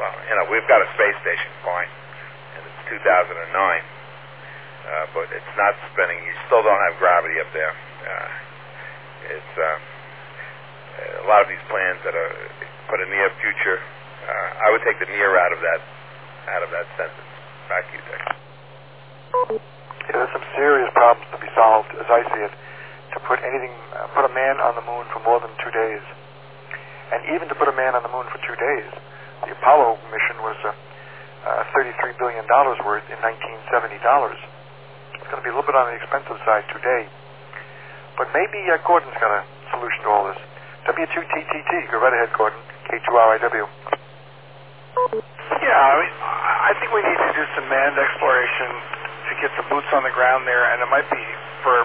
we've got a space station, fine, and it's 2009, but it's not spinning. You still don't have gravity up there. It's a lot of these plans that are put in near future. I would take the near out of that sentence. Back to you, Dick. Yeah, there's some serious problems to be solved, as I see it, to put a man on the moon for more than 2 days. And even to put a man on the moon for 2 days, the Apollo mission was $33 billion worth in 1970 dollars. It's going to be a little bit on the expensive side today. But maybe Gordon's got a solution to all this. W2TTT, go right ahead, Gordon. K2RIW. Yeah, I think we need to do some manned exploration to get the boots on the ground there, and it might be for,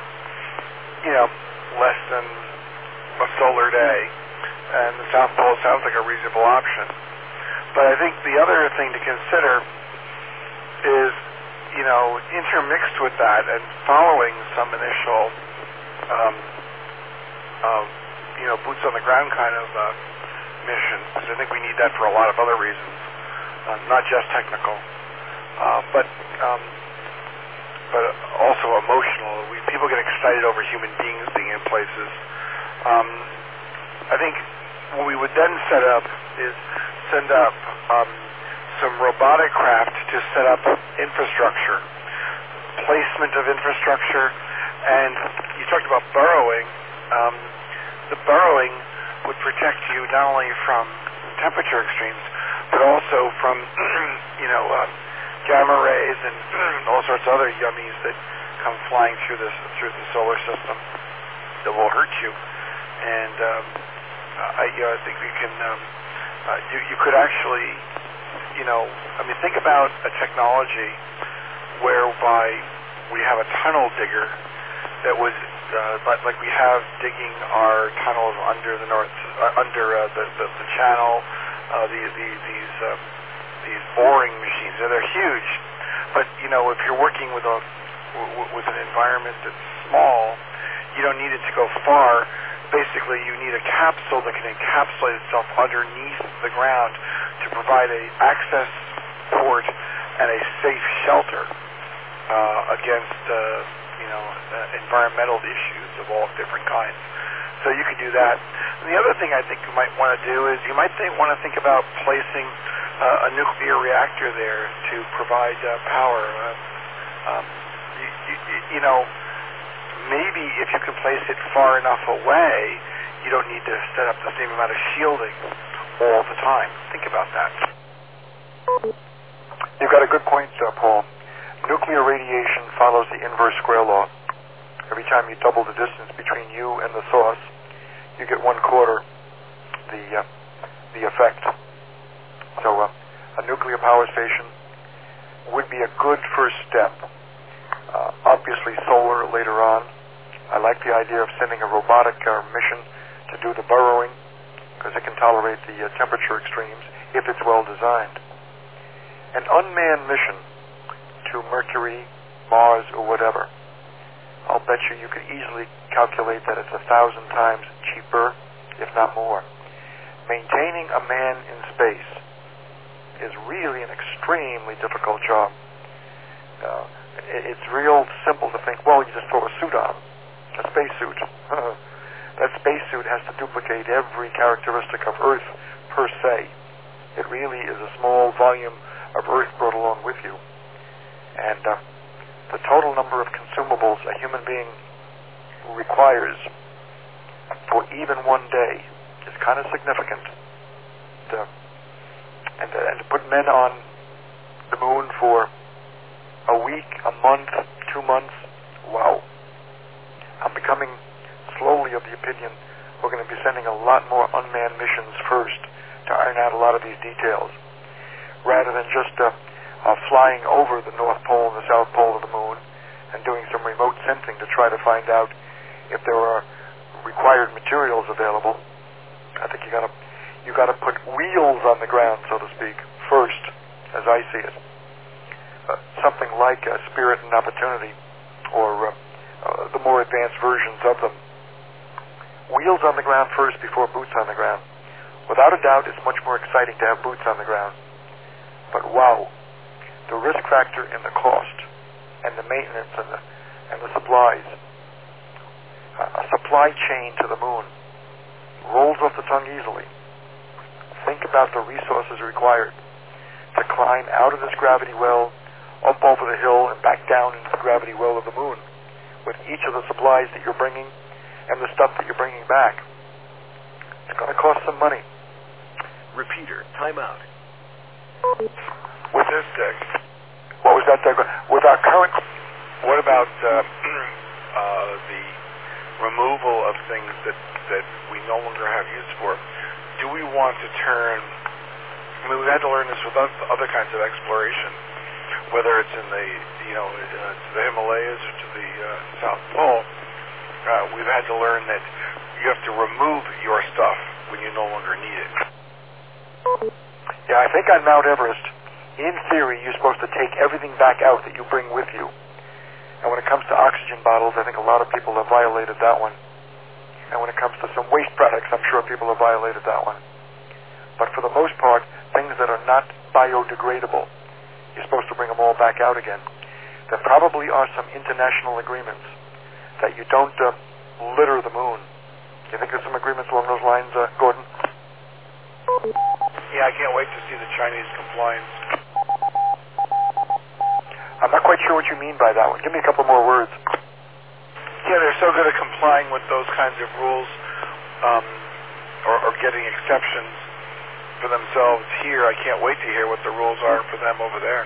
less than a solar day. And the South Pole sounds like a reasonable option. But I think the other thing to consider is, intermixed with that and following some initial, boots on the ground kind of mission, because I think we need that for a lot of other reasons, not just technical, but also emotional. People get excited over human beings being in places. I think what we would then send up some robotic craft to set up infrastructure, placement of infrastructure, and you talked about burrowing. The burrowing would protect you not only from temperature extremes, but also from gamma rays and all sorts of other yummies that come flying through the solar system that will hurt you. And I think we can. You could actually, think about a technology whereby we have a tunnel digger that was like we have digging our tunnels under the the channel. These boring machines, they're huge, but if you're working with an environment that's small, you don't need it to go far. Basically, you need a capsule that can encapsulate itself underneath the ground to provide an access port and a safe shelter against environmental issues of all different kinds. So you could do that. And the other thing I think you might want to do is you might want to think about placing a nuclear reactor there to provide power. Maybe if you can place it far enough away, you don't need to set up the same amount of shielding all the time. Think about that. You've got a good point, Paul. Nuclear radiation follows the inverse square law. Every time you double the distance between you and the source, you get 1/4 the effect. So a nuclear power station would be a good first step. Obviously solar later on. I like the idea of sending a robotic mission to do the burrowing, because it can tolerate the temperature extremes if it's well designed. An unmanned mission to Mercury, Mars, or whatever, I'll bet you could easily calculate that it's 1,000 times cheaper, if not more. Maintaining a man in space is really an extremely difficult job. It's real simple to think, well, you just throw a suit on, a spacesuit. That spacesuit has to duplicate every characteristic of Earth per se. It really is a small volume of Earth brought along with you. And the total number of consumables a human being requires for even one day is kind of significant. And to put men on the moon for a week, a month, 2 months, wow. I'm becoming slowly of the opinion we're going to be sending a lot more unmanned missions first to iron out a lot of these details, rather than just flying over the North Pole and the South Pole of the moon and doing some remote sensing to try to find out if there are required materials available. I think you got to put wheels on the ground, so to speak, first, as I see it. Something like Spirit and Opportunity, or the more advanced versions of them. Wheels on the ground first before boots on the ground. Without a doubt, it's much more exciting to have boots on the ground. But wow, the risk factor in the cost and the maintenance and the supplies. A supply chain to the moon rolls off the tongue easily. Think about the resources required to climb out of this gravity well, up over the hill, and back down into the gravity well of the moon with each of the supplies that you're bringing and the stuff that you're bringing back. It's going to cost some money. Repeater, timeout. With this, Dick, What was that? With our current... what about the removal of things that we no longer have use for? Do we want to turn... I mean, we've had to learn this with other kinds of exploration, whether it's in the, to the Himalayas or to the South Pole. We've had to learn that you have to remove your stuff when you no longer need it. Yeah, I think on Mount Everest, in theory, you're supposed to take everything back out that you bring with you. And when it comes to oxygen bottles, I think a lot of people have violated that one. And when it comes to some waste products, I'm sure people have violated that one. But for the most part, things that are not biodegradable, you're supposed to bring them all back out again. There probably are some international agreements that you don't litter the moon. Do you think there's some agreements along those lines, Gordon? Yeah, I can't wait to see the Chinese compliance. I'm not quite sure what you mean by that one. Give me a couple more words. Yeah, they're so good at complying with those kinds of rules, or getting exceptions for themselves here. I can't wait to hear what the rules are for them over there.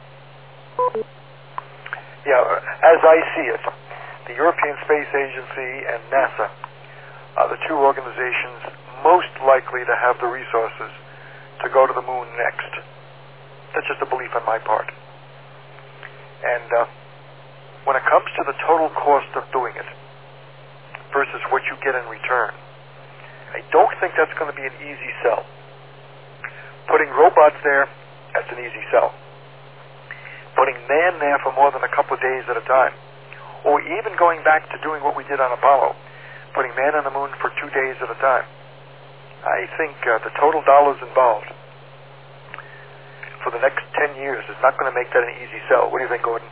Yeah, as I see it, the European Space Agency and NASA are the two organizations most likely to have the resources to go to the moon next. That's just a belief on my part. And when it comes to the total cost of doing it versus what you get in return, I don't think that's going to be an easy sell. Putting robots there, that's an easy sell. Putting man there for more than a couple of days at a time, or even going back to doing what we did on Apollo, putting man on the moon for 2 days at a time, I think the total dollars involved for the next 10 years is not going to make that an easy sell. What do you think, Gordon?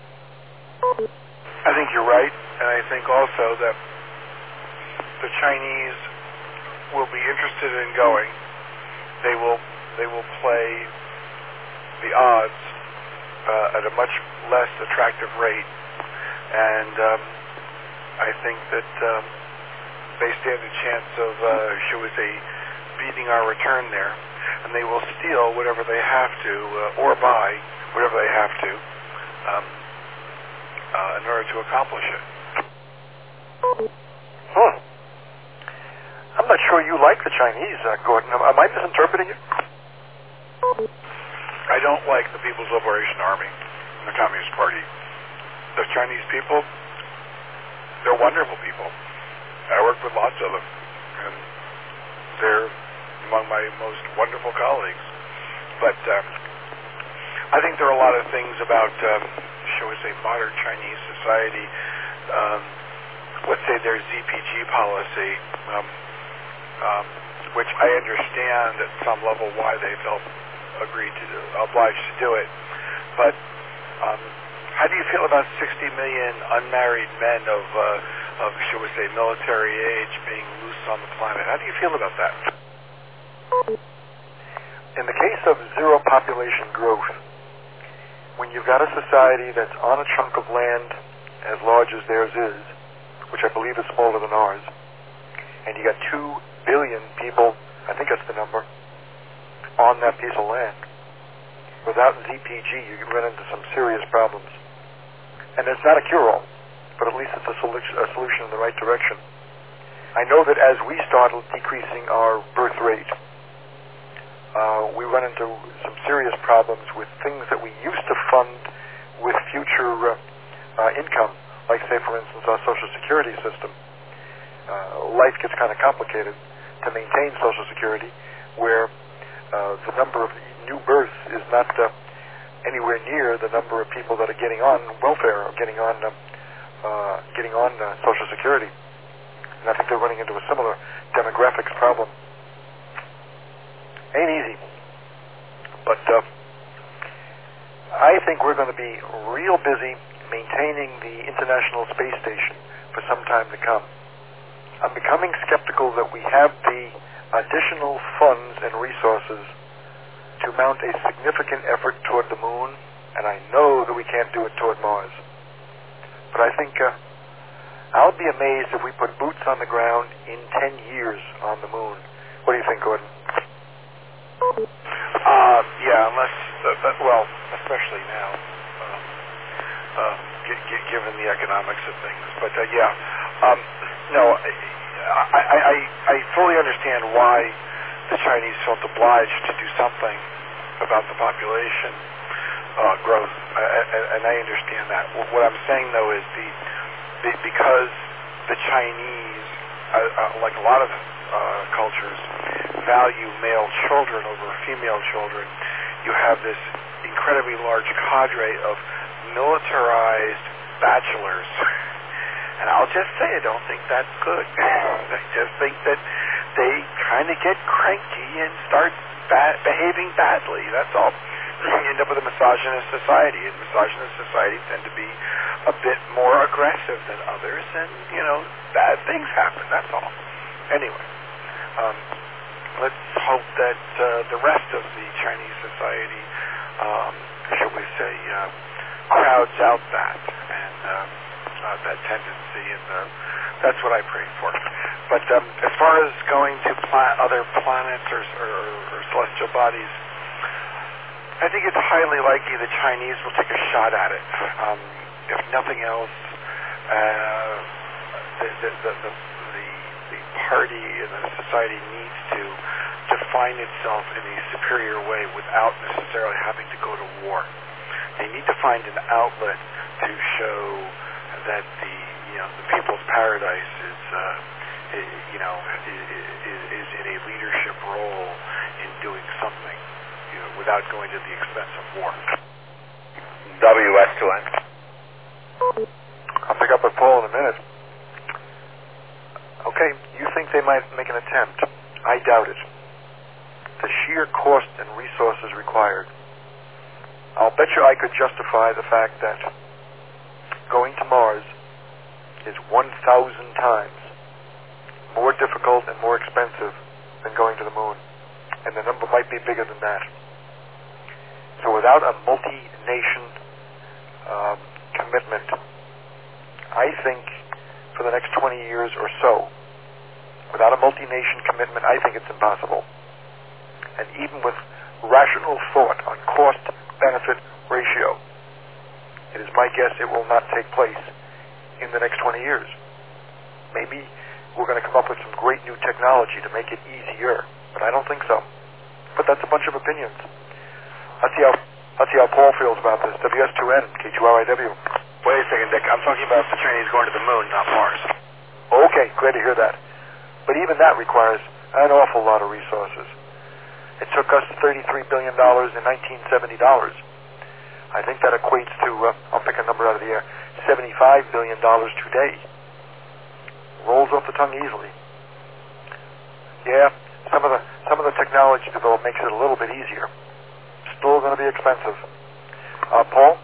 I think you're right, and I think also that the Chinese will be interested in going. They will play the odds at a much less attractive rate, and I think that they stand a chance of, shall we say, beating our return there. And they will steal whatever they have to, or buy whatever they have to, in order to accomplish it. I'm not sure you like the Chinese, Gordon. Am I misinterpreting it? I don't like the People's Liberation Army and the Communist Party. The Chinese people, they're wonderful people. I work with lots of them, and they're among my most wonderful colleagues. But I think there are a lot of things about, shall we say, modern Chinese society, let's say their ZPG policy, which I understand at some level why they felt obliged to do it. But how do you feel about 60 million unmarried men of, shall we say, military age being loose on the planet? How do you feel about that? In the case of zero population growth, when you've got a society that's on a chunk of land as large as theirs is, which I believe is smaller than ours, and you got 2 billion people, I think that's the number, on that piece of land, without ZPG, you can run into some serious problems. And it's not a cure-all, but at least it's a solution in the right direction. I know that as we start decreasing our birth rate, we run into some serious problems with things that we used to fund with future income, like, say, for instance, our Social Security system. Life gets kind of complicated to maintain Social Security, where the number of new births is not anywhere near the number of people that are getting on welfare or getting on Social Security. And I think they're running into a similar demographics problem. Ain't easy. But I think we're going to be real busy maintaining the International Space Station for some time to come. I'm becoming skeptical that we have the additional funds and resources to mount a significant effort toward the moon, and I know that we can't do it toward Mars. But I think I'll be amazed if we put boots on the ground in 10 years on the moon. What do you think, Gordon? Yeah, unless, well, especially now, given the economics of things. But no, I fully understand why the Chinese felt obliged to do something about the population growth, and I understand that. What I'm saying, though, is because the Chinese, like a lot of cultures, value male children over female children, you have this incredibly large cadre of militarized bachelors. And I'll just say, I don't think that's good. I just think that they kind of get cranky and start behaving badly. That's all. You end up with a misogynist society, and misogynist societies tend to be a bit more aggressive than others, and, bad things happen. That's all. Anyway, let's hope that the rest of the Chinese society, shall we say, crowds out that and that tendency, and that's what I pray for. But as far as going to other planets or celestial bodies, I think it's highly likely the Chinese will take a shot at it. If nothing else, the party and the society needs to define itself in a superior way without necessarily having to go to war. They need to find an outlet to show that the people's paradise is in a leadership role in doing something, without going to the expense of war. WS2N. I'll pick up with Paul in a minute. Okay, you think they might make an attempt. I doubt it. The sheer cost and resources required. I'll bet you I could justify the fact that going to Mars is 1,000 times more difficult and more expensive than going to the moon. And the number might be bigger than that. So without a multi-nation commitment, I think for the next 20 years or so, without a multi-nation commitment, I think it's impossible. And even with rational thought on cost-benefit ratio, it is my guess it will not take place in the next 20 years. Maybe we're going to come up with some great new technology to make it easier, but I don't think so. But that's a bunch of opinions. Let's see how Paul feels about this. WS2N, K2RIW. Wait a second, Dick. I'm talking about the Chinese going to the moon, not Mars. Okay, glad to hear that. But even that requires an awful lot of resources. It took us $33 billion in 1970 dollars. I think that equates to, I'll pick a number out of the air, $75 billion today. Rolls off the tongue easily. Yeah, some of the technology developed makes it a little bit easier. Still going to be expensive. Paul?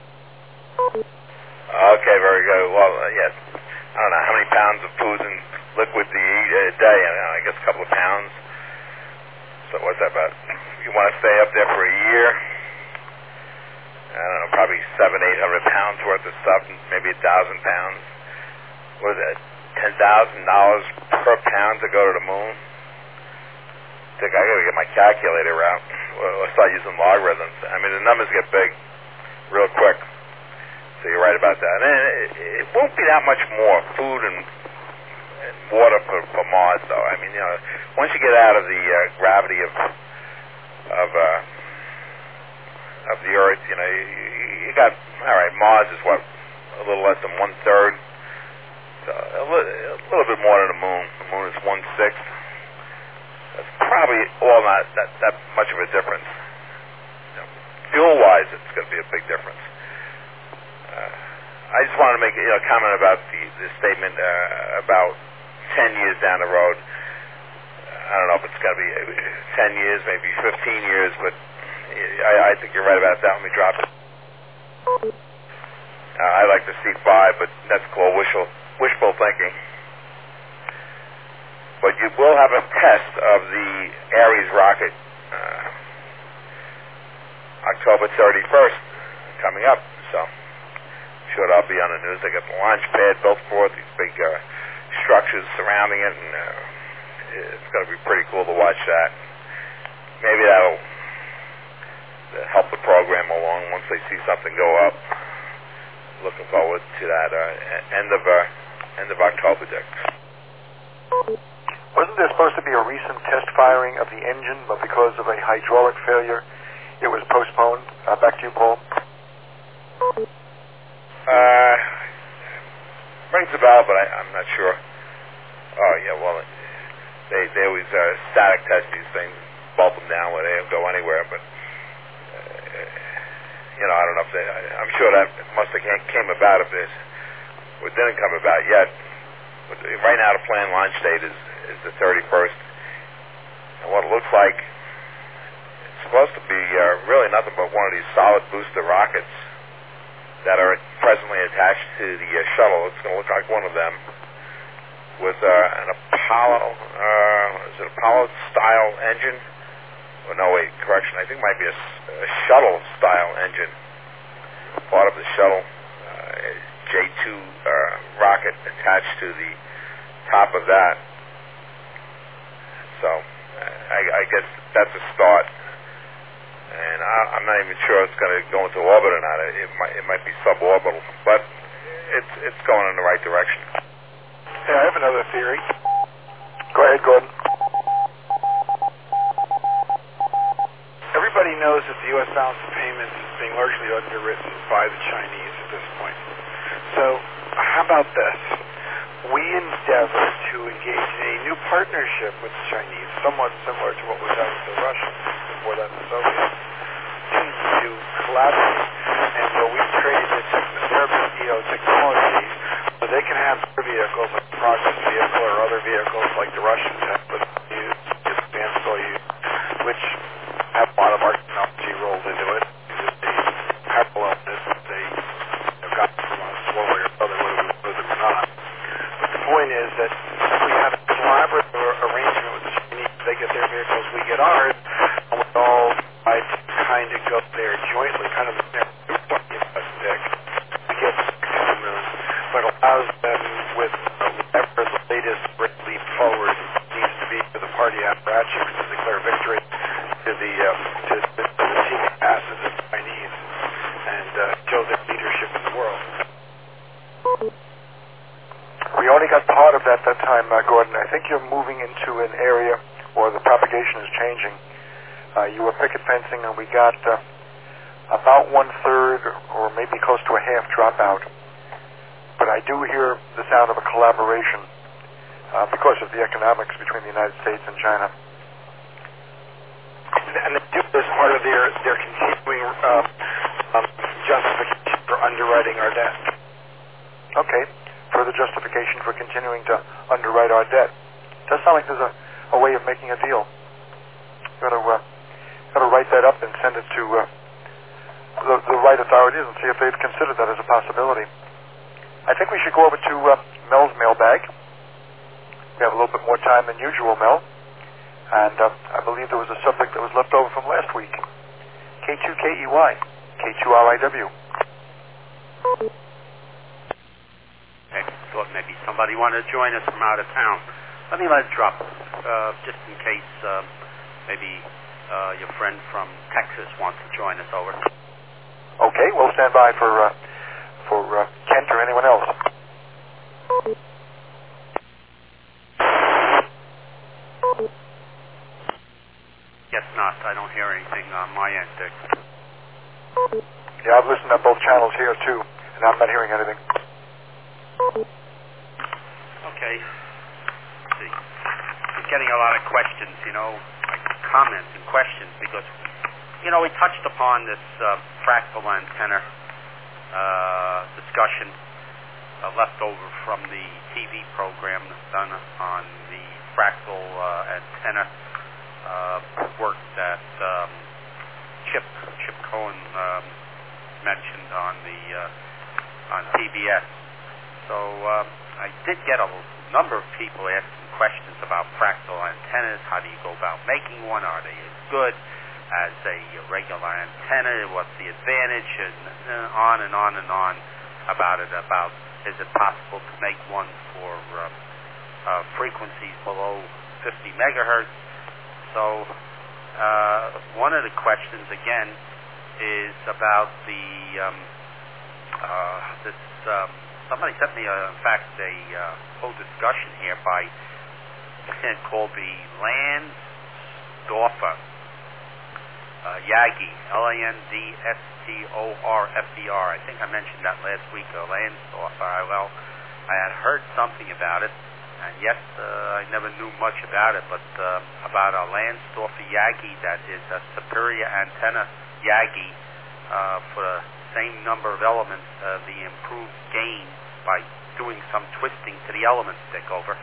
Okay, very good. Well, yes. I don't know how many pounds of food and liquid do you eat a day. I guess a couple of pounds. So what's that about? You want to stay up there for a year? I don't know, probably 700-800 pounds worth of stuff, and maybe 1,000 pounds. What is that? $10,000 per pound to go to the moon? I gotta get my calculator out. I'll start using logarithms. I mean, the numbers get big real quick. So you're right about that. And it won't be that much more food and water for Mars, though. I mean, once you get out of the gravity of the Earth, you got, all right, Mars is what, a little less than 1/3. So a little bit more than the moon. The moon is 1/6. That's probably all not that much of a difference. Fuel-wise, it's going to be a big difference. I just wanted to make a comment about the statement about 10 years down the road. I don't know if it's going to be 10 years, maybe 15 years, but I think you're right about that. Let me drop it. I like to see 5, but that's called wishful thinking. But you will have a test of the Ares rocket October 31st coming up. So I'm sure that'll be on the news. They got the launch pad built for it, these big structures surrounding it, and it's going to be pretty cool to watch that. Maybe that'll help the program along once they see something go up. Looking forward to that end of October, Dick. Wasn't there supposed to be a recent test firing of the engine, but because of a hydraulic failure, it was postponed? Back to you, Paul. Rings a bell, but I'm not sure. Oh, yeah, well, they always static test these things, bolt them down where they don't go anywhere, but, I don't know if I'm sure that must have came about if this, or didn't come about yet. But right now the planned launch date is the 31st, and what it looks like, it's supposed to be really nothing but one of these solid booster rockets that are presently attached to the shuttle. It's going to look like one of them with an Apollo, is it Apollo-style engine? Oh, no, wait, correction. I think it might be a shuttle-style engine. Part of the shuttle J2 rocket attached to the top of that. So I guess that's a start. And I'm not even sure it's going to go into orbit or not. It might be suborbital, but it's going in the right direction. Hey, I have another theory. Go ahead, Gordon. Everybody knows that the U.S. balance of payments is being largely underwritten by the Chinese at this point. So how about this? We endeavor to engage in a new partnership with the Chinese, somewhat similar to what was done with the Russians before that the Soviets, to collaborate. And so we've created their technology so they can have their vehicles, like the Progress vehicle or other vehicles like the Russians have, but use the advanced Soyuz, which have a lot of our technology rolled into it. They parallel this, they got from us one way or another, whether or not. But the point is that if we have a collaborative arrangement with the Chinese, they get their vehicles, we get ours, and we all try to kind of go there jointly, kind of stick. We get to the moon, but allows them with whatever the latest leap forward needs to be for the party apparatchiks to declare victory to the teeming masses of the Chinese and show their leadership in the world. We only got part of that time, Gordon. I think you're moving into an area where the propagation is changing. You were picket fencing, and we got about 1/3 or maybe close to a half dropout. But I do hear the sound of a collaboration because of the economics between the United States and China. And they do this part of their continuing justification for underwriting our debt. Okay, further justification for continuing to underwrite our debt. Does sound like there's a way of making a deal. Got to write that up and send it to the right authorities and see if they've considered that as a possibility. I think we should go over to Mel's mailbag. We have a little bit more time than usual, Mel. And I believe there was a subject that was left over from last week. K2KEY, K2RIW. I thought maybe somebody wanted to join us from out of town. Let me let it drop, just in case maybe your friend from Texas wants to join us over. Okay, we'll stand by for Kent or anyone else. Guess not. I don't hear anything on my end, Dick. Yeah, I've listened on both channels here, too, and I'm not hearing anything. Okay. Let's see. I'm getting a lot of questions, like comments and questions, because, we touched upon this fractal antenna discussion left over from the TV program that's done on the fractal antenna work that Chip Cohen mentioned on PBS. So I did get a number of people asking questions about fractal antennas. How do you go about making one? Are they as good as a regular antenna? What's the advantage? And on and on and on about it. About is it possible to make one for frequencies below 50 megahertz? So one of the questions again is about the somebody sent me in fact a whole discussion here by called the Landsdorfer Yagi, Landsdorfer. I think I mentioned that last week. Landsdorfer. Well, I had heard something about it, and yes, I never knew much about it, but about a Landsdorfer Yagi that is a superior antenna Yagi for the same number of elements, the improved gain by doing some twisting to the elements stick over.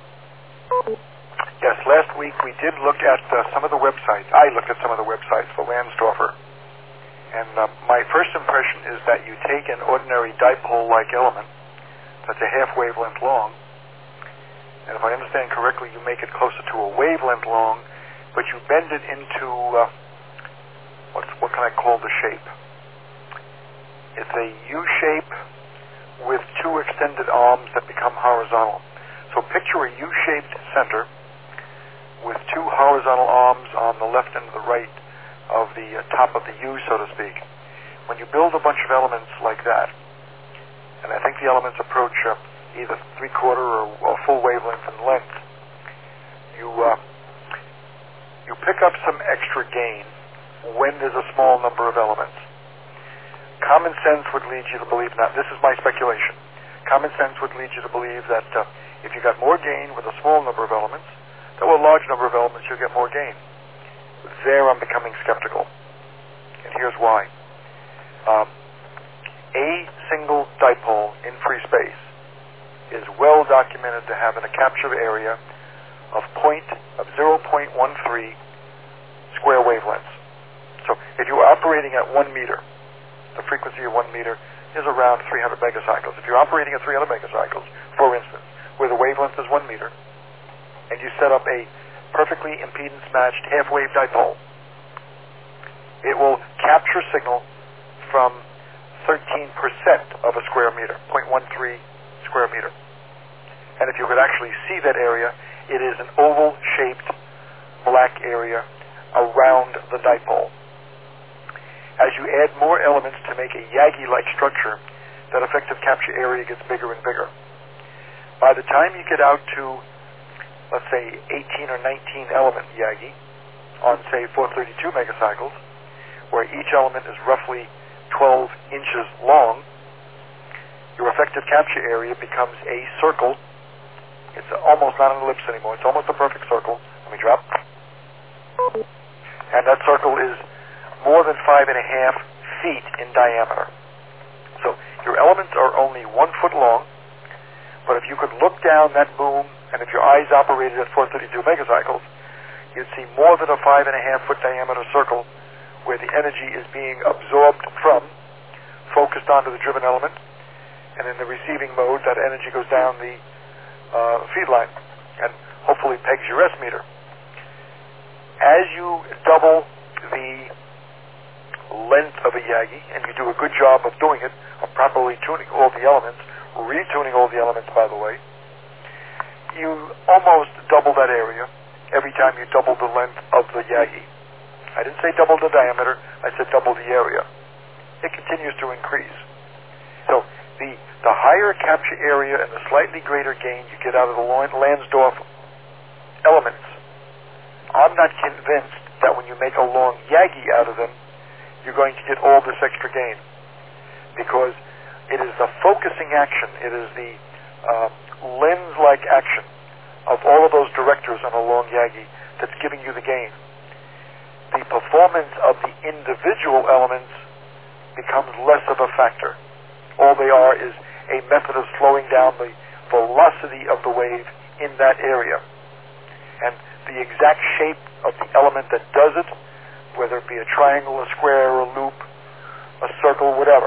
Yes, last week we did look at some of the websites. I looked at some of the websites for Landsdorfer. And my first impression is that you take an ordinary dipole-like element that's a half wavelength long, and if I understand correctly, you make it closer to a wavelength long, but you bend it into, what can I call the shape? It's a U-shape with two extended arms that become horizontal. So picture a U-shaped center with two horizontal arms on the left and the right of the top of the U, so to speak. When you build a bunch of elements like that, and I think the elements approach either 3/4 or full wavelength in length, you pick up some extra gain when there's a small number of elements. Common sense would lead you to believe, now this is my speculation, common sense would lead you to believe that if you got more gain with a small number of elements, there were a large number of elements, you'll get more gain. There I'm becoming skeptical. And here's why. A single dipole in free space is well documented to have a capture area of 0.13 square wavelengths. So if you are operating at 1 meter, the frequency of 1 meter is around 300 megacycles. If you're operating at 300 megacycles, for instance, where the wavelength is 1 meter, and you set up a perfectly impedance-matched half-wave dipole, it will capture signal from 13% of a square meter, 0.13 square meter. And if you could actually see that area, it is an oval-shaped black area around the dipole. As you add more elements to make a Yagi-like structure, that effective capture area gets bigger and bigger. By the time you get out to, let's say, 18 or 19 element Yagi on, say, 432 megacycles, where each element is roughly 12 inches long, your effective capture area becomes a circle. It's almost not an ellipse anymore. It's almost a perfect circle. Let me drop. And that circle is more than 5.5 feet in diameter. So your elements are only 1 foot long, but if you could look down that boom, and if your eyes operated at 432 megacycles, you'd see more than a 5.5 foot diameter circle where the energy is being absorbed from, focused onto the driven element, and in the receiving mode, that energy goes down the feed line and hopefully pegs your S meter. As you double the length of a Yagi, and you do a good job of doing it, of properly tuning all the elements, retuning all the elements, by the way, you almost double that area every time you double the length of the Yagi. I didn't say double the diameter, I said double the area. It continues to increase. So the higher capture area and the slightly greater gain you get out of the Landsdorf elements, I'm not convinced that when you make a long Yagi out of them, you're going to get all this extra gain. Because it is the focusing action, it is the lens-like action of all of those directors on a long Yagi that's giving you the gain. The performance of the individual elements becomes less of a factor. All they are is a method of slowing down the velocity of the wave in that area. And the exact shape of the element that does it, whether it be a triangle, a square, a loop, a circle, whatever,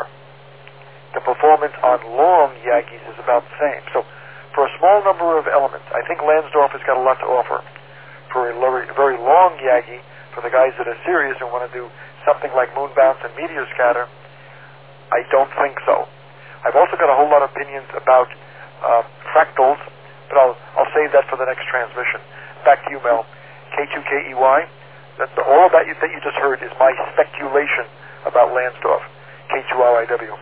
on long Yagis is about the same. So for a small number of elements, I think Lansdorf has got a lot to offer. For a very long Yagi, for the guys that are serious and want to do something like moon bounce and meteor scatter, I don't think so. I've also got a whole lot of opinions about fractals, but I'll save that for the next transmission. Back to you, Mel. K2KEY. All of that you just heard is my speculation about Lansdorf. K2RIW.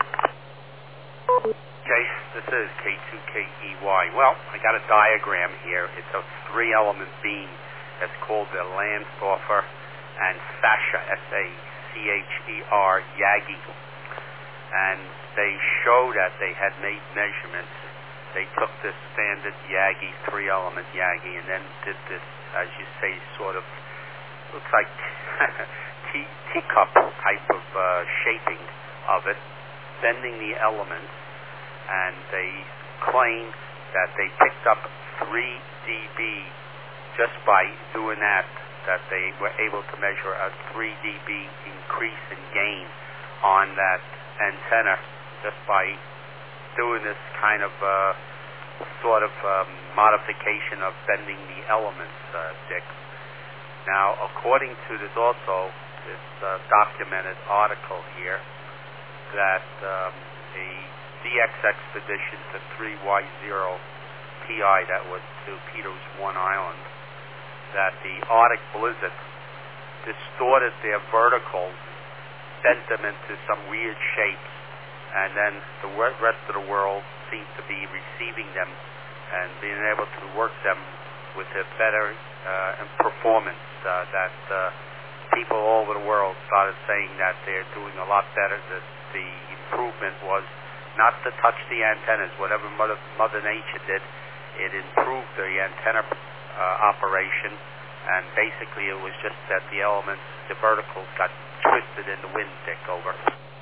Okay, this is K2KEY. Well, I got a diagram here. It's a three-element beam. It's called the Lansdorfer and Sacher, S-A-C-H-E-R, Yagi. And they show that they had made measurements. They took this standard Yagi, three-element Yagi, and then did this, as you say, sort of, looks like teacup type of shaping of it, bending the elements, and they claim that they picked up 3 dB just by doing that they were able to measure a 3 dB increase in gain on that antenna just by doing this kind of sort of modification of bending the elements, Dick. Now, according to this documented article here, that the DX expedition to 3Y0 PI, that was to Peter's One Island, that the Arctic blizzard distorted their verticals, bent them into some weird shapes, and then the rest of the world seemed to be receiving them and being able to work them with a better performance. That people all over the world started saying that they're doing a lot better, that the improvement was not to touch the antennas. Whatever Mother Nature did, it improved the antenna operation, and basically it was just that the elements, the verticals, got twisted in the wind, Dick. Over.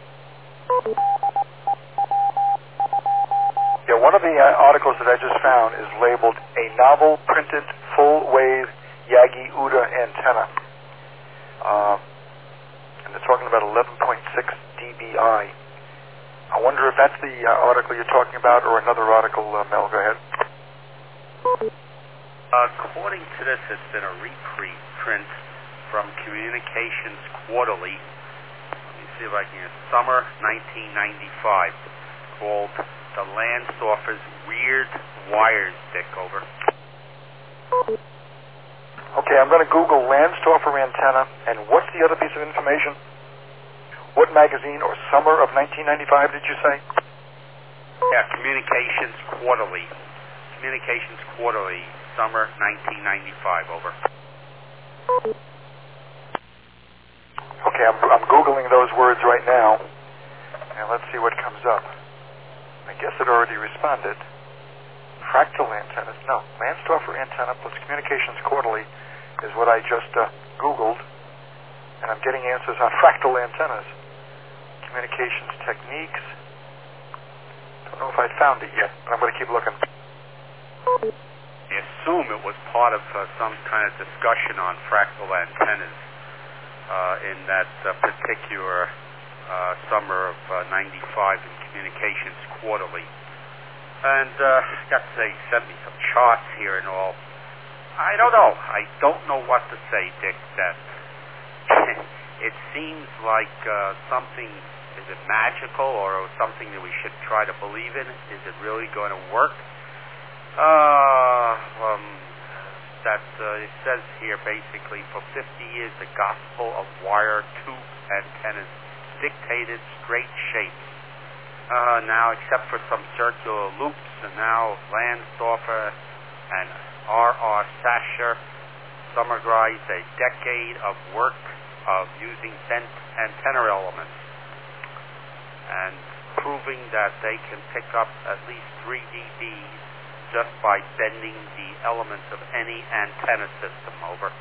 Yeah, one of the articles that I just found is labeled "A Novel Printed Full-Wave Yagi-Uda Antenna." And they're talking about 11.6 dBi. I wonder if that's the article you're talking about or another article, Mel. Go ahead. According to this, it's been a reprint from Communications Quarterly. Let me see if I can get summer 1995, called "The Lansdorfer's Weird Wires," Dick. Over. Okay, I'm going to Google Lansdorfer antenna, and what's the other piece of information? What magazine or summer of 1995 did you say? Yeah, Communications Quarterly. Communications Quarterly, summer 1995. Over. Okay, I'm Googling those words right now, and let's see what comes up. I guess it already responded. Fractal antennas. No, Lansdorfer antenna plus Communications Quarterly is what I just Googled, and I'm getting answers on fractal antennas. Communications techniques. Don't know if I found it yet, but I'm going to keep looking. I assume it was part of some kind of discussion on fractal antennas in that particular summer of 95 in Communications Quarterly. And I got to say, he sent me some charts here and all. I don't know. I don't know what to say, Dick. That it seems like something. Is it magical or something that we should try to believe in? Is it really going to work? It says here basically for 50 years the gospel of wire tube antennas dictated straight shapes. Now, except for some circular loops, and now Lansdorfer and R.R. Sacher summarize a decade of work of using bent antenna elements and proving that they can pick up at least 3 dBs just by bending the elements of any antenna system. Over.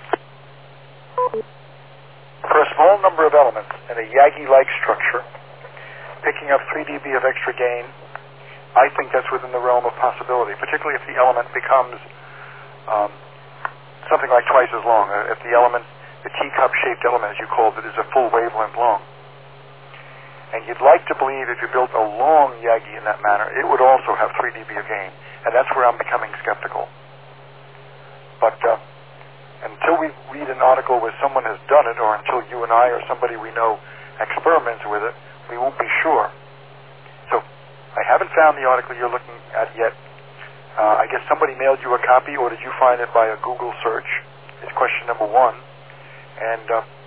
For a small number of elements in a Yagi-like structure, picking up 3 dB of extra gain, I think that's within the realm of possibility, particularly if the element becomes something like twice as long. If the element, the teacup-shaped element, as you called it, is a full wavelength long. And you'd like to believe if you built a long Yagi in that manner, it would also have 3 dB of gain. And that's where I'm becoming skeptical. But until we read an article where someone has done it, or until you and I or somebody we know experiments with it, we won't be sure. So I haven't found the article you're looking at yet. I guess somebody mailed you a copy, or did you find it by a Google search? Is question number one. And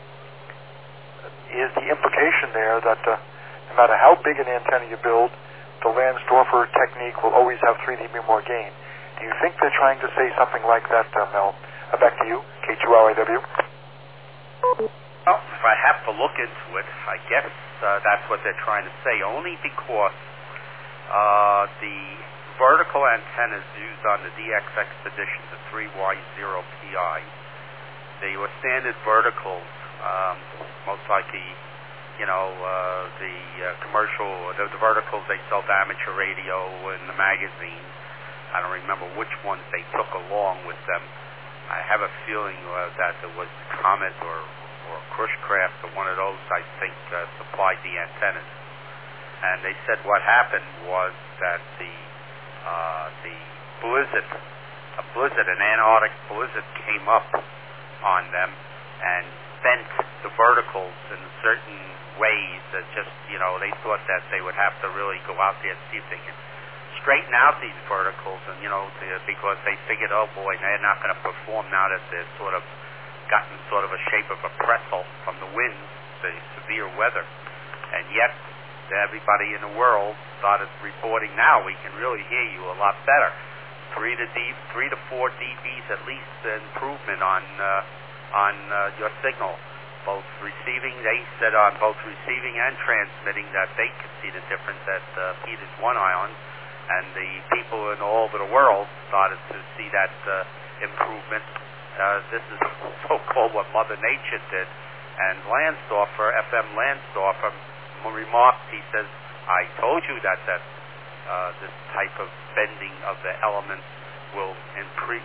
is the implication there that no matter how big an antenna you build, the Landsdorfer technique will always have 3 dB more gain? Do you think they're trying to say something like that, Mel? Back to you, K2RIW. Well, if I have to look into it, I guess that's what they're trying to say, only because the vertical antennas used on the DX Expedition, the 3Y0PI, they were standard verticals, most likely, the commercial, the verticals they sell to amateur radio in the magazines. I don't remember which ones they took along with them. I have a feeling that it was Comet or Crushcraft or one of those, I think, supplied the antennas. And they said what happened was that the blizzard, an Antarctic blizzard, came up on them and bent the verticals in certain ways that just, they thought that they would have to really go out there and see if they could straighten out these verticals, and because they figured, oh boy, they're not going to perform now that they're sort of gotten sort of a shape of a pretzel from the winds, the severe weather. And yet everybody in the world started reporting, now we can really hear you a lot better. 3 to 4 dBs at least improvement on your signal. Both receiving, they said on both receiving and transmitting that they could see the difference at Peters 1 ions, and the people in all over the world started to see that improvement. This is so-called what Mother Nature did. And Landsdorfer, FM Landsdorfer, remarked, he says, I told you that this type of bending of the elements will increase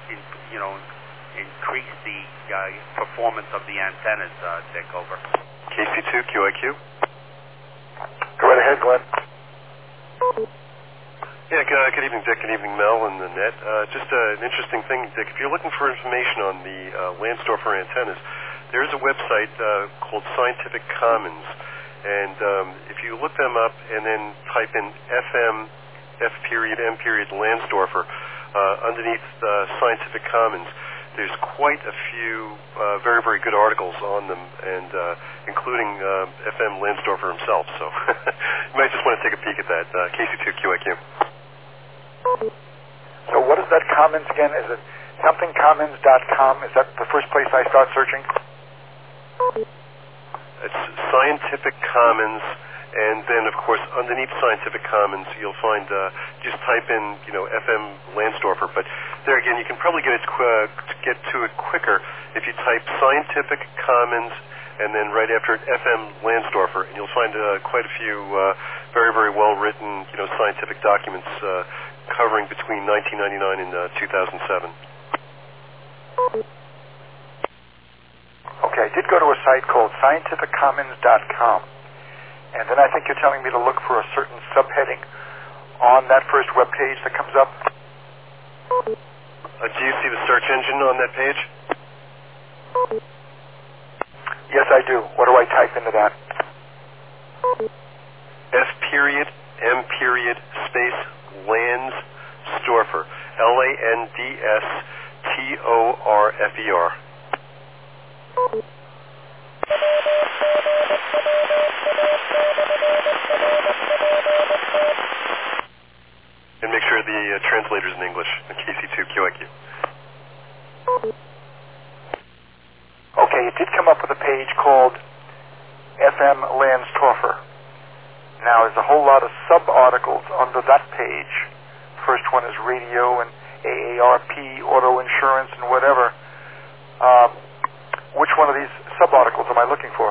the performance of the antennas, Dick, over. KC2, QIQ. Go right ahead, Glenn. Yeah, good evening, Dick. Good evening, Mel and the net. Just an interesting thing, Dick. If you're looking for information on the Landsdorfer antennas, there's a website called Scientific Commons. And if you look them up and then type in FM, F.M. Landsdorfer, underneath Scientific Commons, there's quite a few very, very good articles on them, and including FM Landsdorfer himself. So you might just want to take a peek at that. KC2QIQ. So what is that Commons again? Is it somethingcommons.com? Is that the first place I start searching? It's Scientific Commons, and then, of course, underneath Scientific Commons, you'll find, just type in, FM Landsdorfer. But there again, you can probably get to it quicker if you type Scientific Commons and then right after it, FM Landsdorfer, and you'll find quite a few very, very well-written, scientific documents covering between 1999 and 2007. Okay, I did go to a site called scientificcommons.com, and then I think you're telling me to look for a certain subheading on that first web page that comes up. Do you see the search engine on that page? Yes, I do. What do I type into that? F.M. space Landsdorfer. Landstorfer. And make sure the translator's in English, the KC2QIQ. Okay, it did come up with a page called FM Landsdorfer. Now, there's a whole lot of sub-articles under that page. First one is radio and AARP, auto insurance, and whatever. Which one of these sub-articles am I looking for?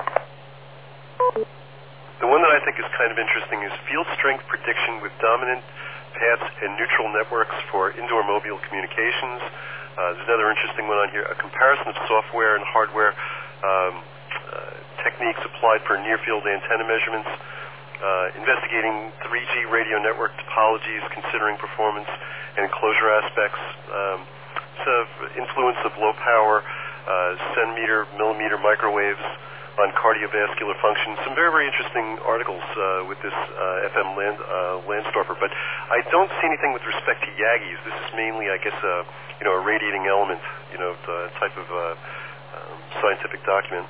The one that I think is kind of interesting is field strength prediction with dominant paths and neutral networks for indoor mobile communications. There's another interesting one on here, a comparison of software and hardware techniques applied for near-field antenna measurements, investigating 3G radio network topologies, considering performance and enclosure aspects, influence of low-power centimeter, millimeter microwaves on cardiovascular function. Some very, very interesting articles with this FM Landstorfer, but I don't see anything with respect to Yagis. This is mainly, I guess, a radiating element, the type of scientific document.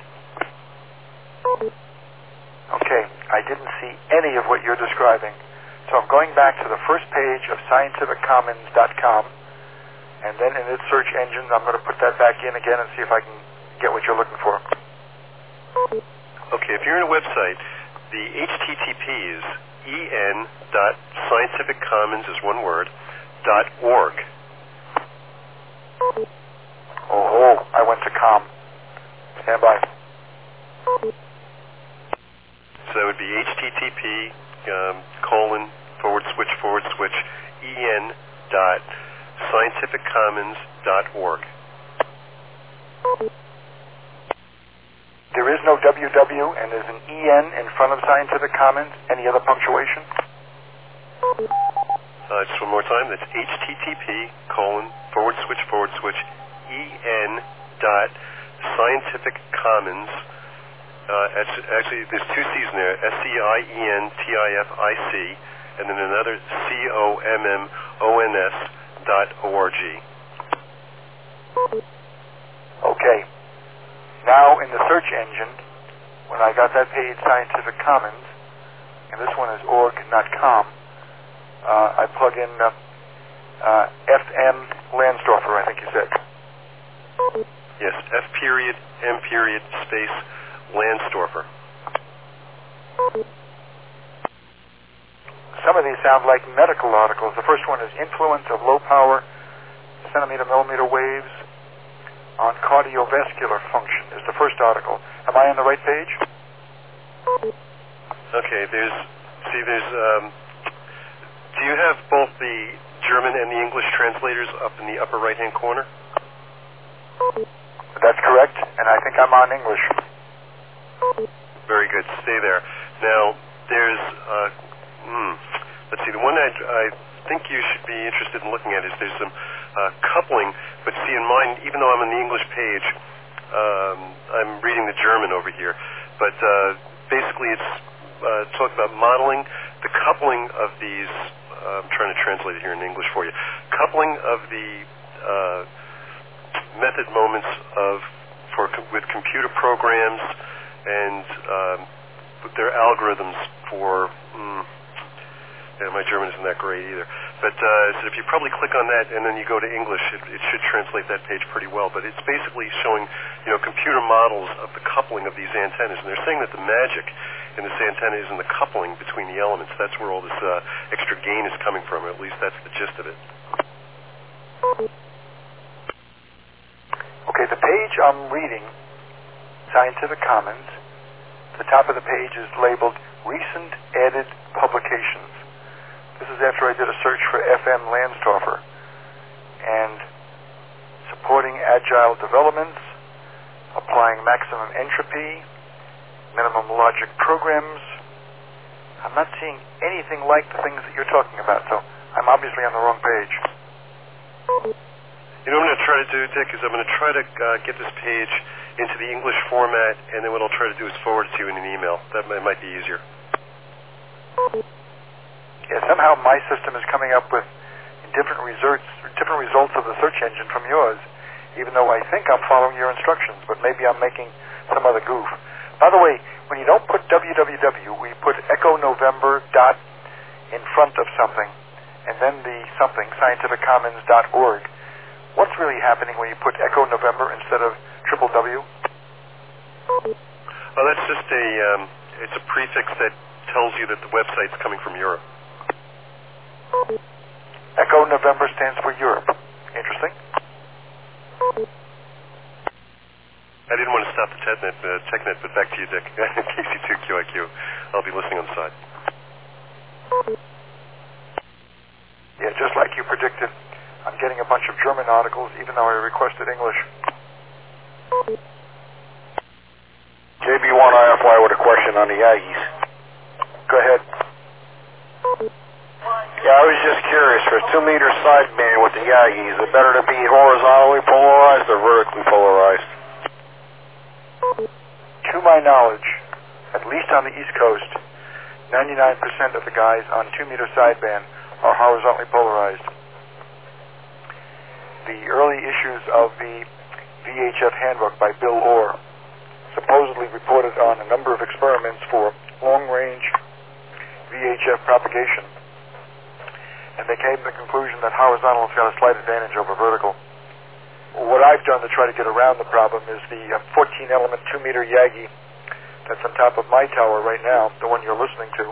Okay, I didn't see any of what you're describing, so I'm going back to the first page of scientificcommons.com, and then in its search engine, I'm going to put that back in again and see if I can get what you're looking for. Okay, if you're in a website, the HTTP is en.scientificcommons is one word, .org. Oh, I went to com. Stand by. So that would be HTTP :// en.scientificcommons.org. There is no WW, and there's an EN in front of Scientific Commons. Any other punctuation? Just one more time. That's HTTP :// en.scientificcommons. Actually, there's two C's in there. SCIENTIFIC, and then another COMMONS.org. Okay. Now, in the search engine, when I got that page, Scientific Commons, and this one is org, not com, I plug in FM Landstorfer, I think you said. Yes, F.M. space Landstorfer. Some of these sound like medical articles. The first one is Influence of Low Power Centimeter Millimeter Waves on Cardiovascular Function is the first article. Am I on the right page? Okay, do you have both the German and the English translators up in the upper right-hand corner? That's correct, and I think I'm on English. Very good. Stay there. Now, there's, let's see, the one I think you should be interested in looking at is there's some coupling, but see, in mine, even though I'm on the English page, I'm reading the German over here, but basically it's talking about modeling the coupling of these, I'm trying to translate it here in English for you, coupling of the method moments with computer programs and their algorithms for, my German isn't that great either. But so if you probably click on that and then you go to English, it should translate that page pretty well. But it's basically showing, computer models of the coupling of these antennas. And they're saying that the magic in this antenna is in the coupling between the elements. That's where all this extra gain is coming from, or at least that's the gist of it. Okay, the page I'm reading, Scientific Commons, the top of the page is labeled Recent Added Publications. This is after I did a search for FM Landstorfer and supporting agile developments, applying maximum entropy, minimum logic programs. I'm not seeing anything like the things that you're talking about, so I'm obviously on the wrong page. What I'm going to try to do, Dick, is I'm going to try to get this page into the English format, and then what I'll try to do is forward it to you in an email. That might be easier. Yeah, somehow my system is coming up with different results of the search engine from yours, even though I think I'm following your instructions, but maybe I'm making some other goof. By the way, when you don't put www, we put Echo November dot in front of something, and then the something, scientificcommons.org. What's really happening when you put Echo November instead of W? Well, that's just it's a prefix that tells you that the website's coming from Europe. Echo November stands for Europe. Interesting. I didn't want to stop the TechNet, but back to you, Dick. KC2QIQ. I'll be listening on the side. Yeah, just like you predicted, I'm getting a bunch of German articles, even though I requested English. KB1IFM on the Aggies. Go ahead. Yeah, I was just curious. For a 2-meter sideband with the Aggies, is it better to be horizontally polarized or vertically polarized? To my knowledge, at least on the East Coast, 99% of the guys on 2-meter sideband are horizontally polarized. The early issues of the VHF handbook by Bill Orr supposedly reported on a number of experiments for long-range VHF propagation, and they came to the conclusion that horizontal's got a slight advantage over vertical. What I've done to try to get around the problem is the 14-element 2-meter Yagi that's on top of my tower right now, the one you're listening to,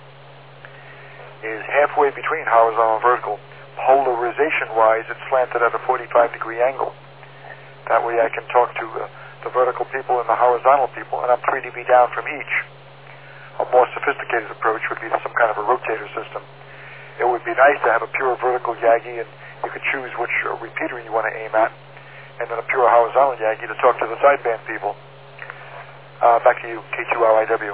is halfway between horizontal and vertical. Polarization-wise, it's slanted at a 45-degree angle. That way I can talk to the vertical people and the horizontal people, and I'm 3 dB down from each. A more sophisticated approach would be some kind of a rotator system. It would be nice to have a pure vertical Yagi, and you could choose which repeater you want to aim at, and then a pure horizontal Yagi to talk to the sideband people. Back to you, K2RIW.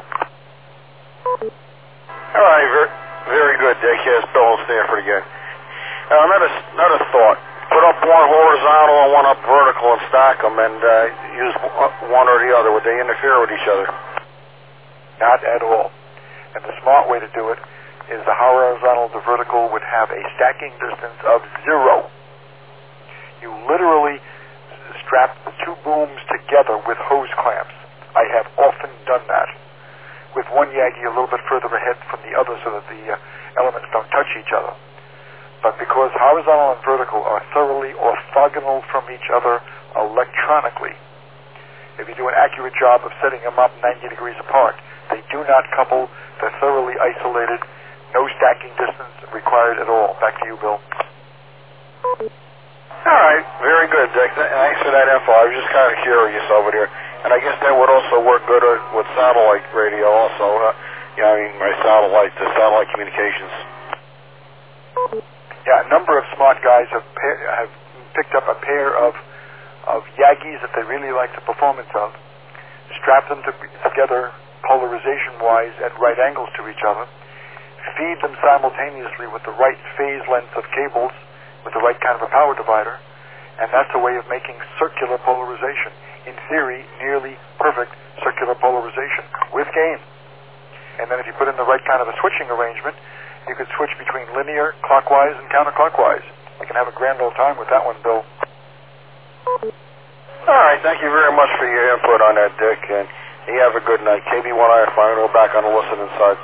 All right, very good, Dick. Yes, Bill in Stanford again. Another thought. Put up one horizontal and one up vertical and stack them, and use one or the other. Would they interfere with each other? Not at all. And the smart way to do it is the horizontal to vertical would have a stacking distance of 0. You literally strap the two booms together with hose clamps. I have often done that, with one Yagi a little bit further ahead from the other so that the elements don't touch each other. But because horizontal and vertical are thoroughly orthogonal from each other electronically, if you do an accurate job of setting them up 90 degrees apart, they do not couple. They're thoroughly isolated. No stacking distance required at all. Back to you, Bill. All right, very good, Dick. Thanks for that info. I was just kind of curious over there. And I guess that would also work good with satellite radio also. The satellite communications. Yeah, a number of smart guys have picked up a pair of Yagis that they really like the performance of, strap them together polarization-wise at right angles to each other, feed them simultaneously with the right phase length of cables with the right kind of a power divider, and that's a way of making circular polarization. In theory, nearly perfect circular polarization with gain. And then if you put in the right kind of a switching arrangement, you could switch between linear, clockwise, and counterclockwise. You can have a grand old time with that one, Bill. All right, thank you very much for your input on that, Dick, and you have a good night. KB1I Final, back on the listening side.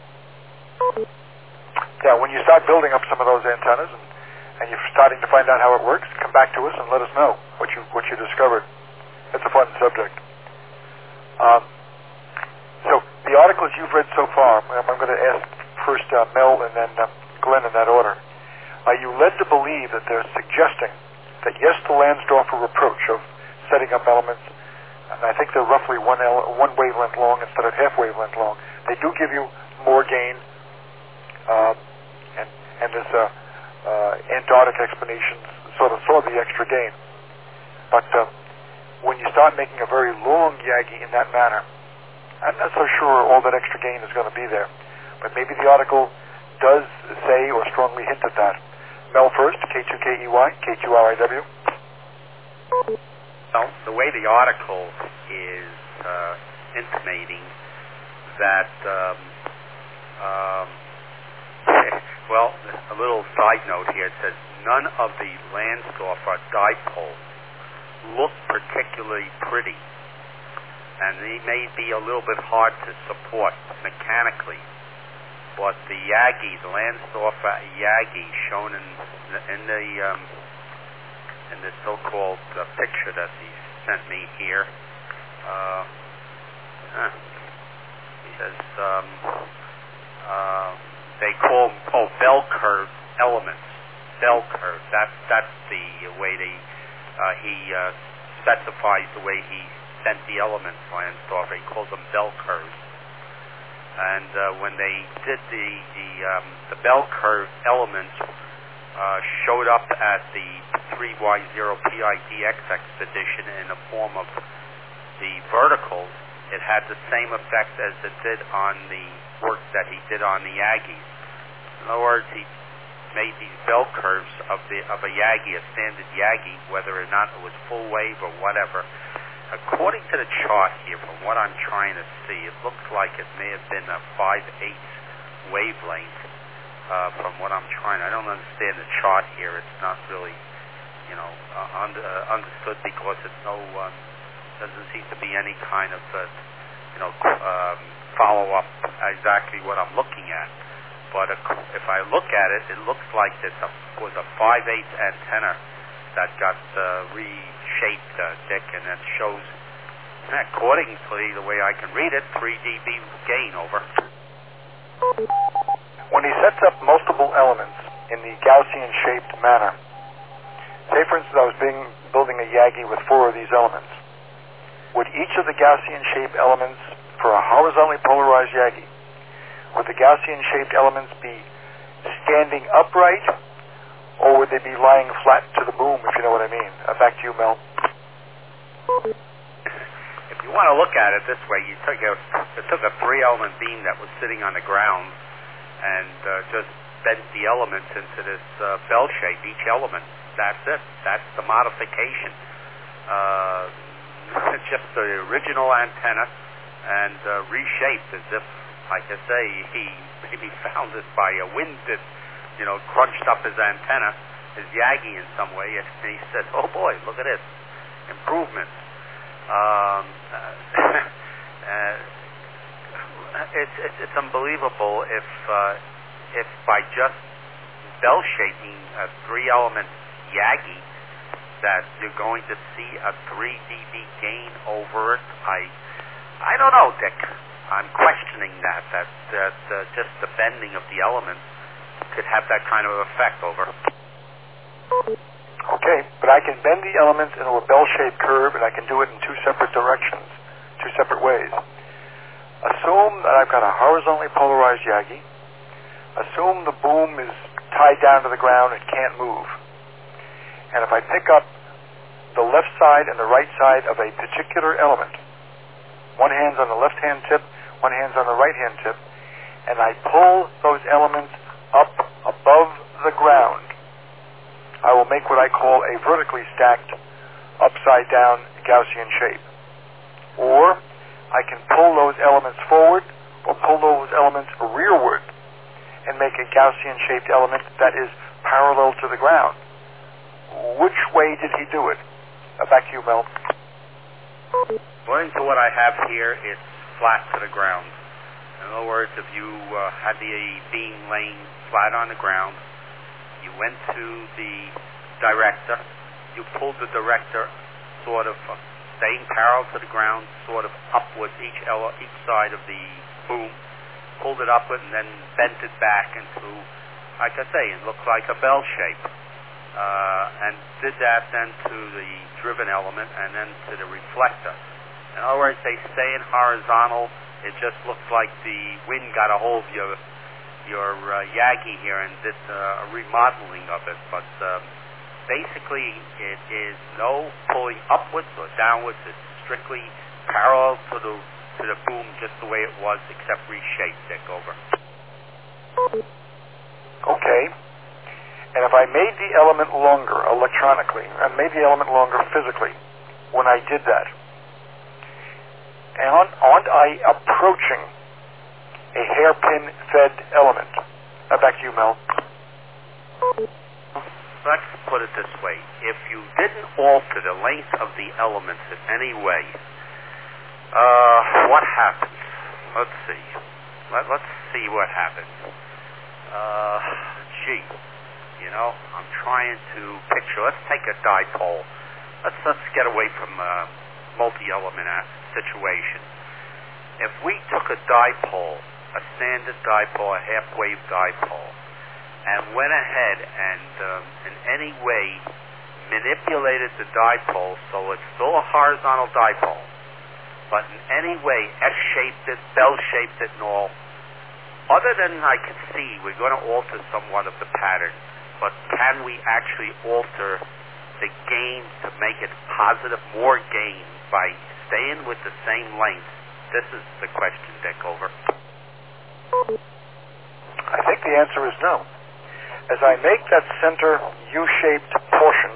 Yeah, when you start building up some of those antennas and you're starting to find out how it works, come back to us and let us know what you discovered. It's a fun subject. So the articles you've read so far, I'm going to ask first Mel and then Glenn in that order. Are you led to believe that they're suggesting that yes, the Lansdorfer approach of setting up elements, and I think they're roughly one wavelength long instead of half wavelength long, they do give you more gain, and this Antarctic explanation sort of saw the extra gain. But when you start making a very long Yagi in that manner, I'm not so sure all that extra gain is going to be there. But maybe the article does say or strongly hint at that. Mel first, K2KEY, K2RIW. Well, the way the article is intimating that, well, a little side note here. It says, none of the Lansdorfer dipoles look particularly pretty, and they may be a little bit hard to support mechanically. But the Yagi, the Lansdorfer Yagi, shown in the so-called picture that he sent me here, he says they call them bell curve elements. Bell curve. That's the way he specifies the way he sent the elements. Lansdorfer, he calls them bell curves. And when they did the bell curve elements showed up at the 3Y0 PIDX expedition in the form of the verticals, it had the same effect as it did on the work that he did on the Aggies. In other words, he made these bell curves of a Yagi, a standard Yagi, whether or not it was full wave or whatever. According to the chart here, from what I'm trying to see, it looks like it may have been a 5/8 wavelength. From what I'm trying, I don't understand the chart here. It's not really, understood because it's doesn't seem to be any kind of, follow up exactly what I'm looking at. But if I look at it, it looks like it was a 5/8 antenna that got reshaped, Dick, and that shows, according to the way I can read it, 3 dB gain over. When he sets up multiple elements in the Gaussian-shaped manner, say for instance I was building a Yagi with 4 of these elements, would each of the Gaussian-shaped elements for a horizontally polarized Yagi, would the Gaussian-shaped elements be standing upright, or would they be lying flat to the boom, if you know what I mean? Back to you, Mel. If you want to look at it this way, you took a 3-element beam that was sitting on the ground and just bent the elements into this bell shape, each element. That's it. That's the modification. Just the original antenna and reshaped as if, like I say, he maybe found it by a wind that, crunched up his antenna, his Yagi in some way, and he said, oh boy, look at this, improvement. It's unbelievable if by just bell shaping a 3-element Yagi that you're going to see a 3 dB gain over it. I don't know, Dick. I'm questioning that just the bending of the elements could have that kind of effect over. Okay, but I can bend the elements into a bell-shaped curve, and I can do it in 2 separate directions, 2 separate ways. Assume that I've got a horizontally polarized Yagi. Assume the boom is tied down to the ground and can't move. And if I pick up the left side and the right side of a particular element, one hand's on the left-hand tip, one hand's on the right-hand tip, and I pull those elements up above the ground, I will make what I call a vertically stacked upside-down Gaussian shape. Or I can pull those elements forward or pull those elements rearward and make a Gaussian-shaped element that is parallel to the ground. Which way did he do it? Back to you, Mel. According to what I have here, it's flat to the ground. In other words, if you had the beam laying flat on the ground, you went to the director, you pulled the director sort of staying parallel to the ground, sort of upwards each side of the boom, pulled it upward and then bent it back into, like I say, it looks like a bell shape. And did that then to the driven element and then to the reflector. In other words, they stay in horizontal. It just looks like the wind got a hold of your Yagi here and did a remodeling of it. But basically, it is no pulling upwards or downwards. It's strictly parallel to the boom, just the way it was, except reshaped, Dick, over. Okay. And if I made the element longer electronically, and made the element longer physically, when I did that, aren't I approaching a hairpin-fed element? Back to you, Mel. Let's put it this way. If you didn't alter the length of the elements in any way, what happens? Let's see. Let's see what happens. I'm trying to picture. Let's take a dipole. Let's get away from multi-element situation. If we took a dipole, a standard dipole, a half-wave dipole, and went ahead and in any way manipulated the dipole so it's still a horizontal dipole, but in any way S-shaped it, bell-shaped it, and all, other than I can see, we're going to alter somewhat of the pattern, but can we actually alter the gain to make it positive, more gain by staying with the same length This is the question, Dick. Over. I think the answer is no. As I make that center U-shaped portion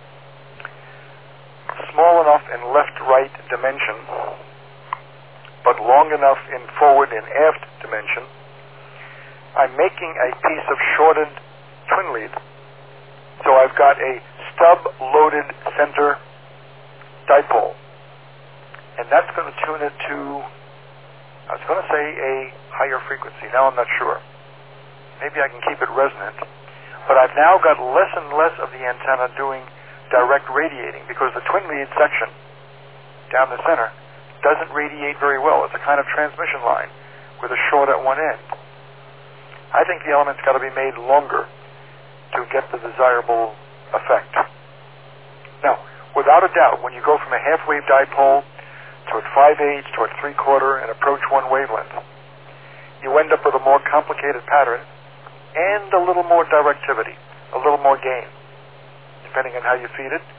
small enough in left-right dimension, but long enough in forward and aft dimension, I'm making a piece of shorted twin lead. So I've got a stub-loaded center dipole. And that's going to tune it to, I was going to say a higher frequency. Now I'm not sure. Maybe I can keep it resonant. But I've now got less and less of the antenna doing direct radiating because the twin lead section down the center doesn't radiate very well. It's a kind of transmission line with a short at one end. I think the element's got to be made longer to get the desirable effect. Now, without a doubt, when you go from a half-wave dipole to a 5/8 to a 3/4 and approach one wavelength, you end up with a more complicated pattern and a little more directivity, a little more gain, depending on how you feed it.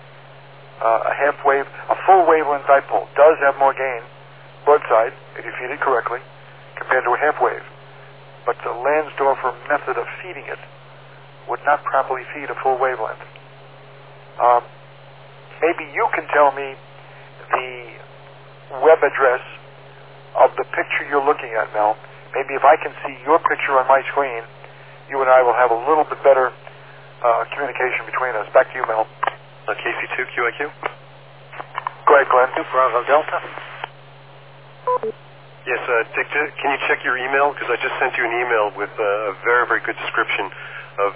A full wavelength dipole does have more gain, broadside, if you feed it correctly, compared to a half wave. But the Lansdorfer method of feeding it would not properly feed a full wavelength. Maybe you can tell me the web address of the picture you're looking at, Mel. Maybe if I can see your picture on my screen, you and I will have a little bit better communication between us. Back to you, Mel. KC2 QIQ. Go ahead, Glenn. Bravo Delta. Yes, Dick, can you check your email? Because I just sent you an email with a very, very good description of,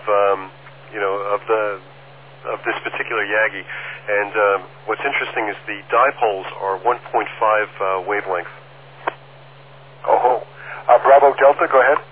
of this particular Yagi. And what's interesting is the dipoles are 1.5 wavelength. Oh, Bravo Delta, go ahead.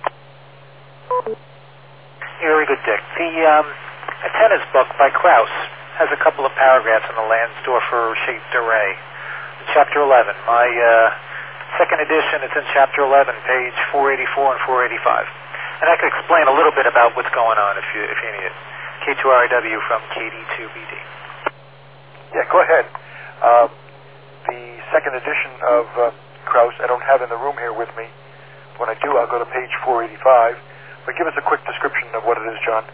Very good, Dick. The antennas book by Krauss has a couple of paragraphs on the Lansdorfer-shaped array. Chapter 11. My second edition is in Chapter 11, page 484 and 485. And I can explain a little bit about what's going on if you need it. K2RIW from KD2BD. Yeah, go ahead. The second edition of Krauss I don't have in the room here with me. When I do, I'll go to page 485. But give us a quick description of what it is, John.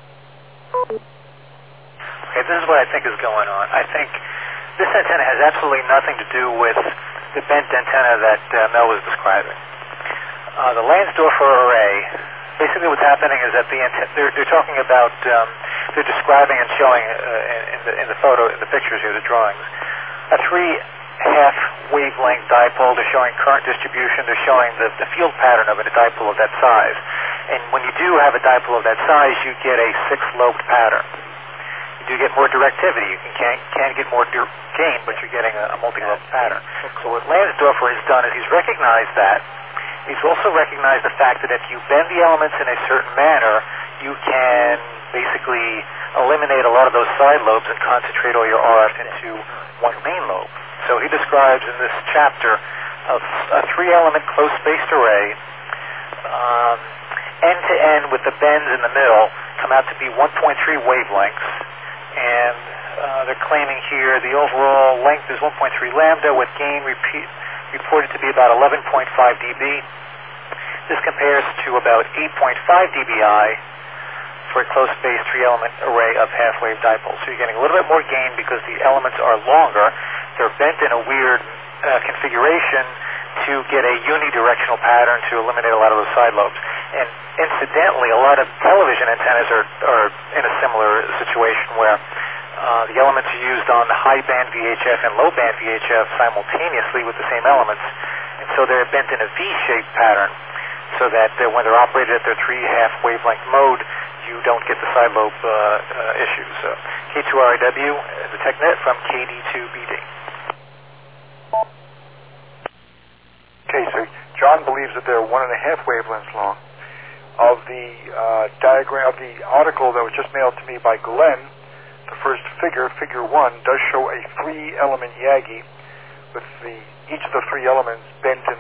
Okay, this is what I think is going on. I think this antenna has absolutely nothing to do with the bent antenna that Mel was describing. The Lansdorfer array, basically what's happening is that they're talking about, they're describing and showing in the photo, in the pictures here, the drawings, a 3/2 wavelength dipole. They're showing current distribution. They're showing the field pattern of a dipole of that size. And when you do have a dipole of that size, you get a 6-lobed pattern. You do get more directivity. You can get more gain, but you're getting a multi-lobed pattern. So what Lansdorfer has done is he's recognized that. He's also recognized the fact that if you bend the elements in a certain manner, you can basically eliminate a lot of those side lobes and concentrate all your RF into one main lobe. So he describes in this chapter a 3-element close-spaced array, end-to-end with the bends in the middle, come out to be 1.3 wavelengths, and they're claiming here the overall length is 1.3 lambda with gain reported to be about 11.5 dB. This compares to about 8.5 dBi for a close-spaced 3-element array of half-wave dipoles. So you're getting a little bit more gain because the elements are longer. They're bent in a weird configuration to get a unidirectional pattern to eliminate a lot of those side lobes. And incidentally, a lot of television antennas are in a similar situation where the elements are used on the high-band VHF and low-band VHF simultaneously with the same elements. And so they're bent in a V-shaped pattern so that when they're operated at their 3/2 wavelength mode, you don't get the side lobe issues. K2RIW, the TechNet from KD2BD. Okay, so John believes that they're 1.5 wavelengths long. Of the diagram, of the article that was just mailed to me by Glenn, the first figure, figure 1, does show a 3-element Yagi with each of the 3 elements bent in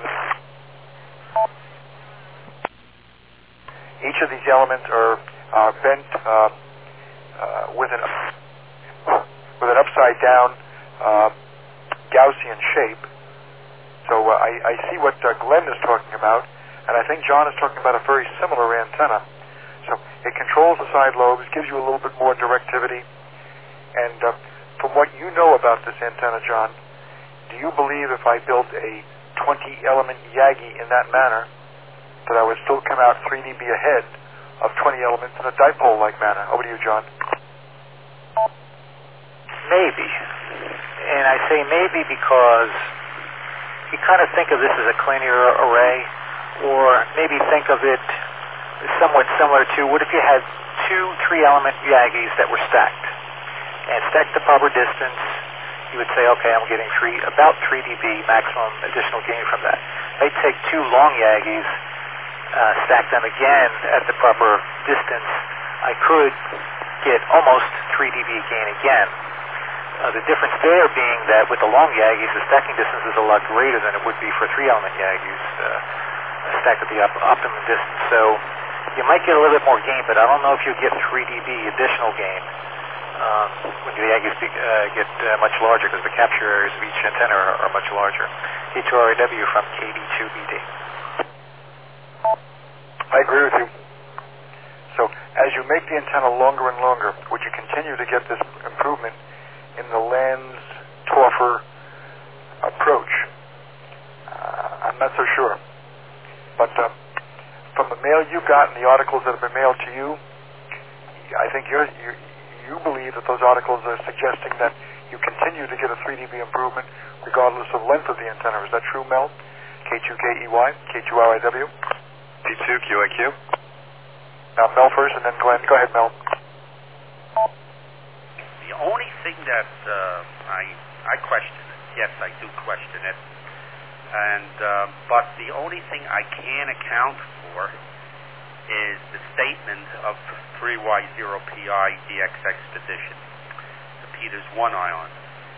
each of these elements are bent with an upside down Gaussian shape So I see what Glenn is talking about, and I think John is talking about a very similar antenna. So it controls the side lobes, gives you a little bit more directivity. And from what you know about this antenna, John, do you believe if I built a 20-element Yagi in that manner, that I would still come out 3 dB ahead of 20 elements in a dipole-like manner? Over to you, John. Maybe. And I say maybe because you kind of think of this as a linear array, or maybe think of it somewhat similar to what if you had 2 3-element Yagis that were stacked, and stacked the proper distance. You would say, okay, I'm getting about 3 dB maximum additional gain from that. They take 2 long Yagis, stack them again at the proper distance, I could get almost 3 dB gain again. The difference there being that with the long Yagis, the stacking distance is a lot greater than it would be for 3-element Yagis stacked at the optimum distance. So you might get a little bit more gain, but I don't know if you get 3 dB additional gain when the Yagis get much larger, because the capture areas of each antenna are much larger. K2RAW from KD2BD. I agree with you. So as you make the antenna longer and longer, would you continue to get this improvement in the Landstorfer approach? I'm not so sure. But from the mail you got and the articles that have been mailed to you, I think you believe that those articles are suggesting that you continue to get a 3 dB improvement regardless of length of the antenna. Is that true, Mel? K2KEY, K2RIW? P2QIQ. Now Mel first, and then Glenn. Go ahead, Mel. The only thing that I question it, yes, I do question it, and but the only thing I can account for is the statement of 3Y0PI DX Expedition, the Peters 1 ion.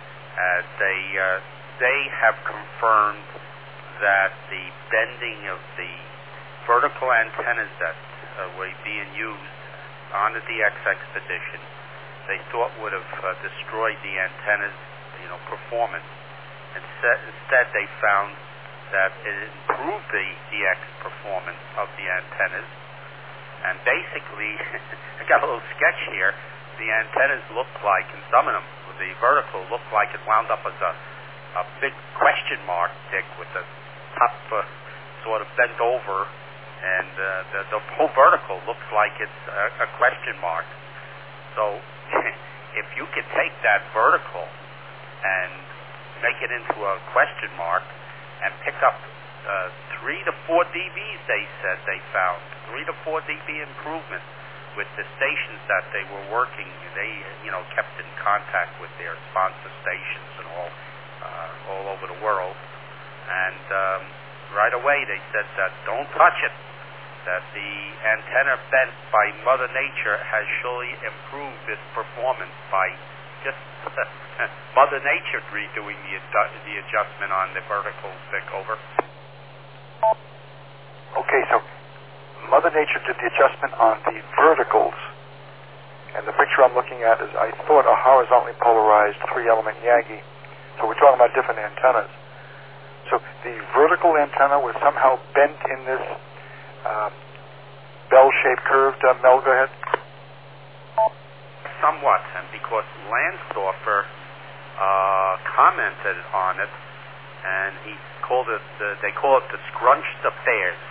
They have confirmed that the bending of the vertical antennas that were being used on the DX Expedition, they thought would have destroyed the antenna's performance. Instead, they found that it improved the DX performance of the antennas. And basically, I got a little sketch here. The antennas looked like, and some of them, the vertical looked like it wound up as a big question mark, Dick, with the top sort of bent over, and the whole vertical looks like it's a question mark. So if you could take that vertical and make it into a question mark and pick up 3 to 4 dBs, they said they found 3 to 4 dB improvement with the stations that they were working. They kept in contact with their sponsor stations and all over the world, and right away they said that don't touch it, that the antenna bent by Mother Nature has surely improved its performance by just Mother Nature redoing the adjustment on the vertical stick. Over. Okay, so Mother Nature did the adjustment on the verticals, and the picture I'm looking at is, I thought, a horizontally polarized 3-element Yagi. So we're talking about different antennas. So the vertical antenna was somehow bent in this bell-shaped curve. Mel, go ahead. Somewhat, and because Landstorfer commented on it, and he called it, they call it the scrunched affairs.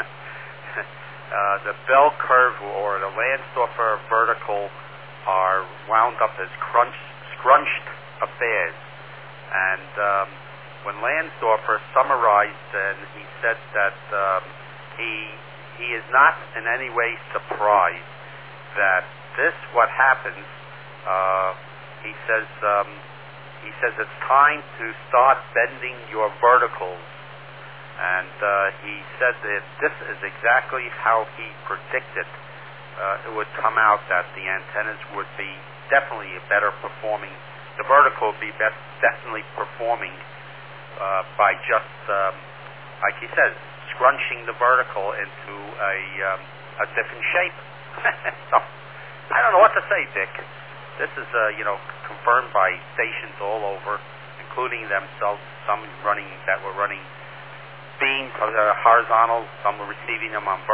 The bell curve or the Landstorfer vertical are wound up as scrunched affairs. And when Landstorfer summarized, and he said that he is not in any way surprised that this what happens. He says it's time to start bending your verticals, and he said that this is exactly how he predicted it would come out, that the antennas would be definitely a better performing. The vertical would be definitely performing by just, like he says, scrunching the vertical into a different shape. So I don't know what to say, Dick. This is, confirmed by stations all over, including themselves, some that were running beams horizontal, some were receiving them on